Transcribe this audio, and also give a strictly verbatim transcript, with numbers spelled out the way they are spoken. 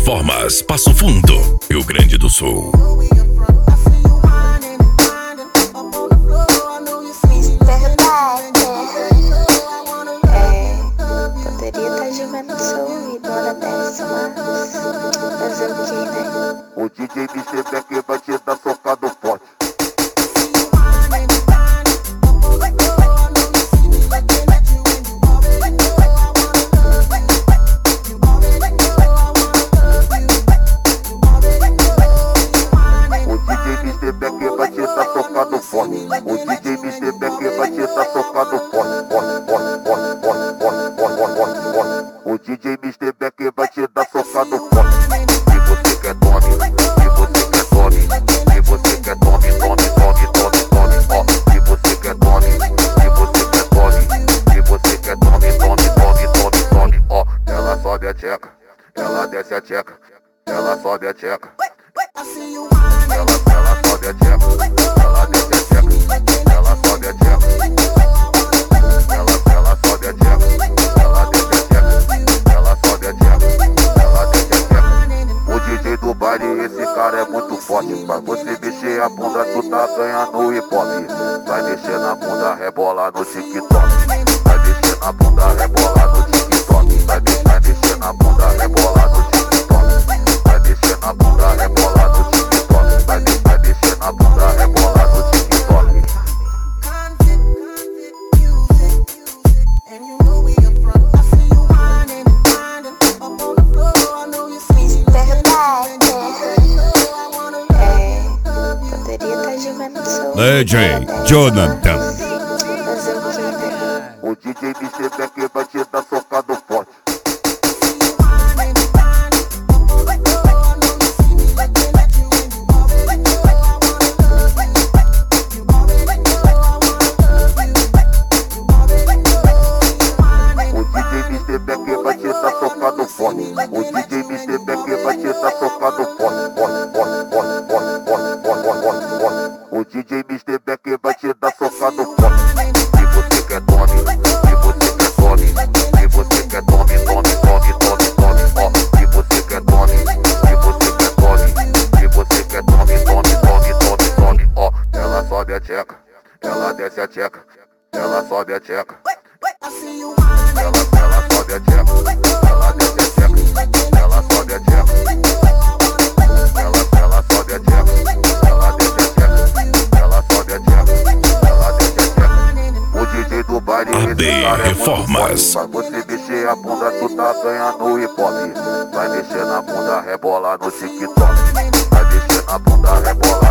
Reformas, Passo Fundo, Rio Grande do Sul. Poderia estar jogando no seu ouvido uma dessa, mas fazer o que, né? O D J mister Beck vai te dar socado forte. O D J mister Beck vai te dar socado forte. O D J mister Beck vai te dar socado forte. Forte, forte, forte, forte, forte, forte, forte, forte. O D J mister Beck vai te dar socado forte. Se você quer tome, se você quer tome, se você quer tome, tome, tome, tome, tome, ó. Se você quer tome, se você quer tome, se você quer tome, tome, tome, tome, tome, ó. Ela sobe a tcheca, ela desce a tcheca, ela sobe a tcheca. Ela, ela sobe a tcheca, ela desce a tcheca, ela sobe a tcheca. Ela, ela sobe a tcheca, ela desce a tcheca, ela sobe a tcheca, ela desce a tcheca. O D J do baile, esse cara é muito forte. Pra você mexer a bunda, tu tá ganhando hip hop. Vai mexer na bunda, rebola no TikTok. Vai mexer na bunda, rebola no TikTok. Vai mexer, vai mexer na bunda, rebola no TikTok. Vai mexer na bunda, rebola no TikTok. Vai mexer, vai mexer na bunda, rebola no TikTok. Poderia estar jogando no seu D J Jonathan. fazer o que, né? O D J mister Beck vai te dar socado forte. O D J mister Beck vai te dar socado forte. O D J mister Beck vai te dar socado forte. Forte, forte, forte, forte, forte, forte, forte, forte. O D J mister Beck vai te dar socado forte. Se você quer tome, se você quer tome, se você quer tome, tome, tome, tome, tome, ó. Se você quer tome, se você quer tome, se você quer tome, tome, tome, tome, tome, ó. Ela sobe a tcheca, ela desce a tcheca, ela sobe a tcheca. Ela, ela sobe a tcheca, ela desce a tcheca, ela sobe a tcheca. Ela, ela sobe a tcheca, ela desce a tcheca, ela sobe a tcheca, ela desce a tcheca. O D J do baile, A esse D cara é muito Reformas. forte. Pra você mexer a bunda, tu tá ganhando hip hop. Vai mexer na bunda, rebola no TikTok. Vai mexer na bunda, rebola